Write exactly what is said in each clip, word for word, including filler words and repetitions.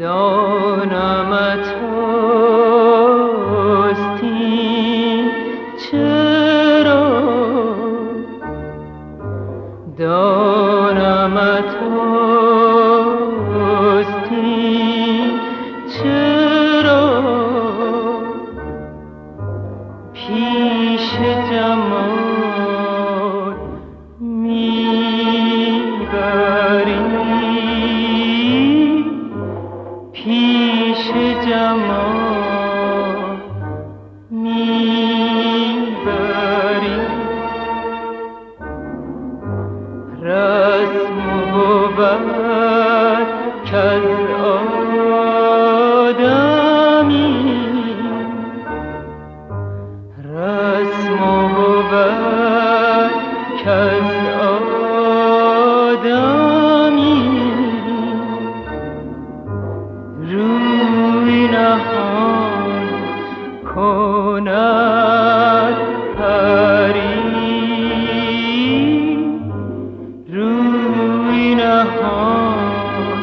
دانمت هستی چرا دانمت هستی چرا پیش جمال میبری پیش جمال میبری رسم بود کز آدمی رسم بود کز آدمی روی نهان کند پری روی نهان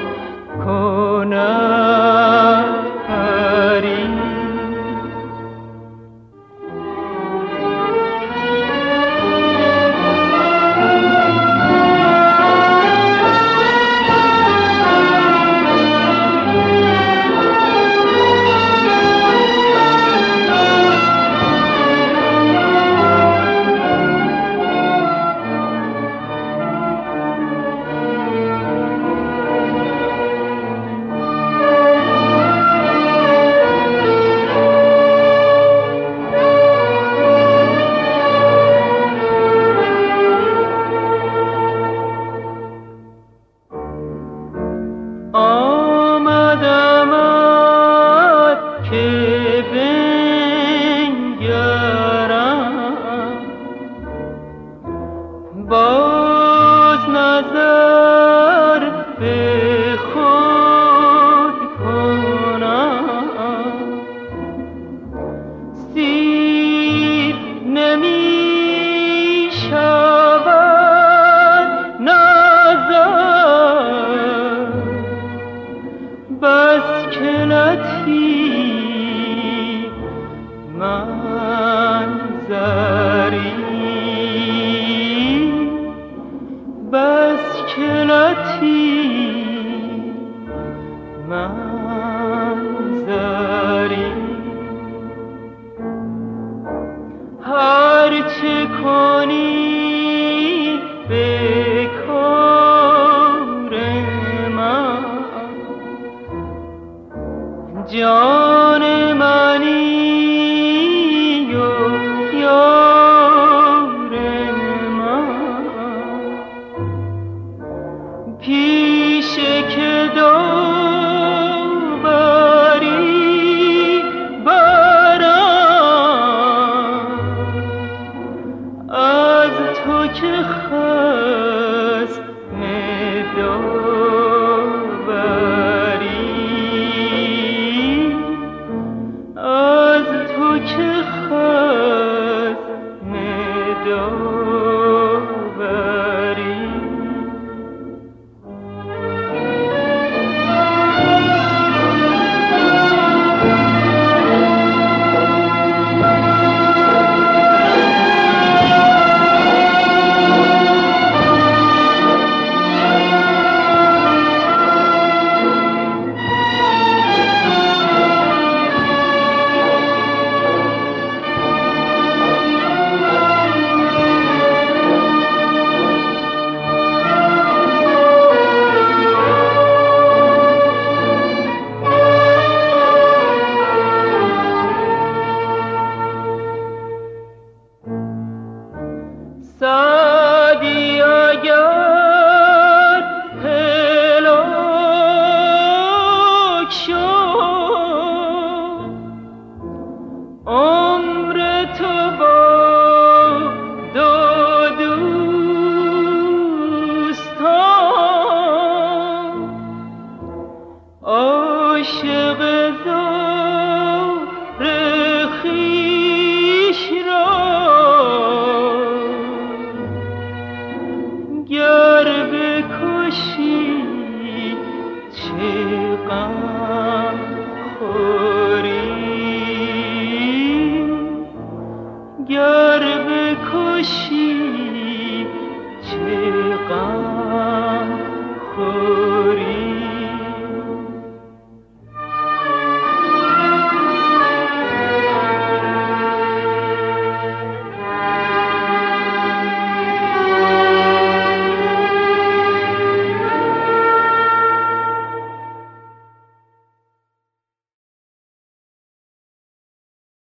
کند پری باز نظر به خود کنم سیر نمی شود نظر بس که لطیف منظری بس که لطیف منظری هر چه کنی به کار من جان منی و یار من پیش که داوری برم از تو که خصم داوری از تو که خصم داوری سعدی اگر هلاک شد عمر تو با دو دوستان عاشق زار خویش را گر بکشی چه غم خوری گر بکشی